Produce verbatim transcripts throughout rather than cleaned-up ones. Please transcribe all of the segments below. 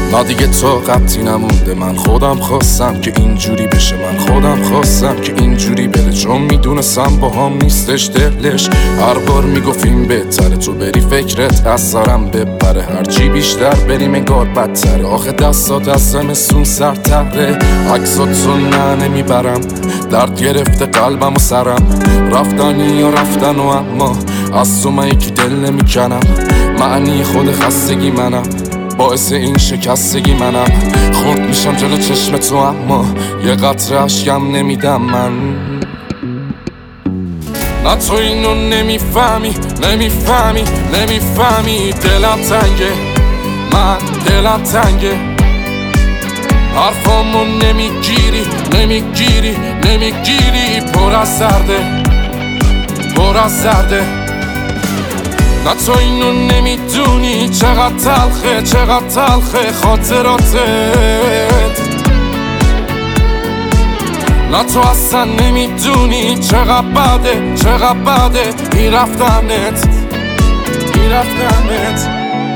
نه دیگه طاقتی نمونده، من خودم خواستم که اینجوری بشه، من خودم خواستم که اینجوری بره، چون میدونستم با هم نیستش دلش. هر بار میگفتیم بهتره تو بری فکرت از سرم ببره، هرچی بیشتر بریم انگار بدتره. آخه دستات از زمستون سرتره، عکساتو نه نمیبرم، درد گرفته قلبم و سرم. رفتنی و رفتن و اما از تو من یکی دل نمیکنم. معنی خود خستگی منم، باعث این شکستگی منم. خورد میشم جلو چشم تو اما یه قطره اشکم نمیدم من. نه تو اینو نمیفهمی، نمیفهمی، نمیفهمی. دلم تنگه، من دلم تنگه. حرفامو نمیگیری، نمیگیری، نمیگیری. پر از درده، پر از درده. نه تو اینو نمیدونی چقدر تلخه، چقدر تلخه خاطراتت. نه تو اصلا نمیدونی چقدر بده، چقدر بده این رفتنت، این رفتنت.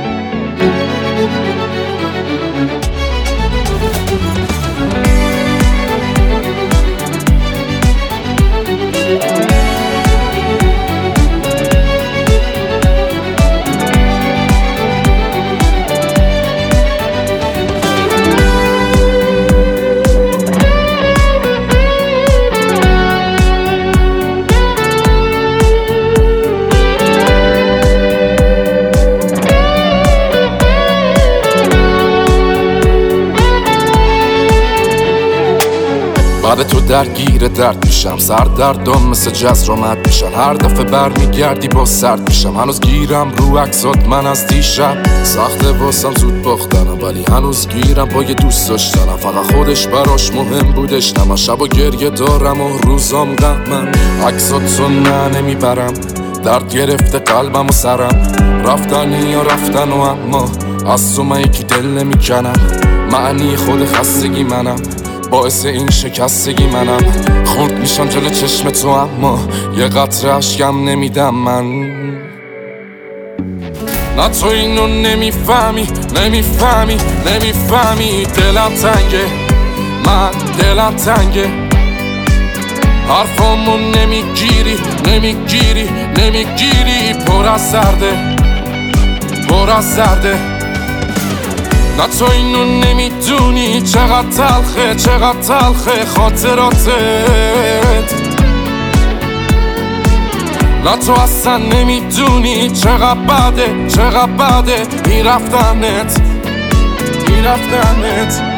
بعد تو درگیر درد میشم، سردردم مثل جز رامد میشن. هر دفعه برمیگردی با سرد میشم. هنوز گیرم رو عکسات من از دیشب، سخته واسم زود باختنم ولی هنوز گیرم با یه دوست داشتنم. فقط خودش براش مهم بودش، نه من شب و گریه دارم و روزام غمم. عکساتو نه نمیبرم، درد گرفته قلبم و سرم. رفتنی و رفتن و اما از تو من یکی دل نمیکنم. معنی خود خستگی منم، باعث این شکستگی منم. خورد میشم جلو چشم تو اما یه قطره اشکم نمیدم من. نه تو اینو نمیفهمی، نمیفهمی، نمیفهمی. دلم تنگه، من دلم تنگه. حرفامو نمیگیری، نمیگیری، نمیگیری. پر از درده، پر از درده. نه تو اینو نمیدونی چقدر تلخه، چقدر تلخه خاطراتت. نه تو اصلا نمیدونی چقدر بده، چقدر بده این رفتنت، این رفتنت.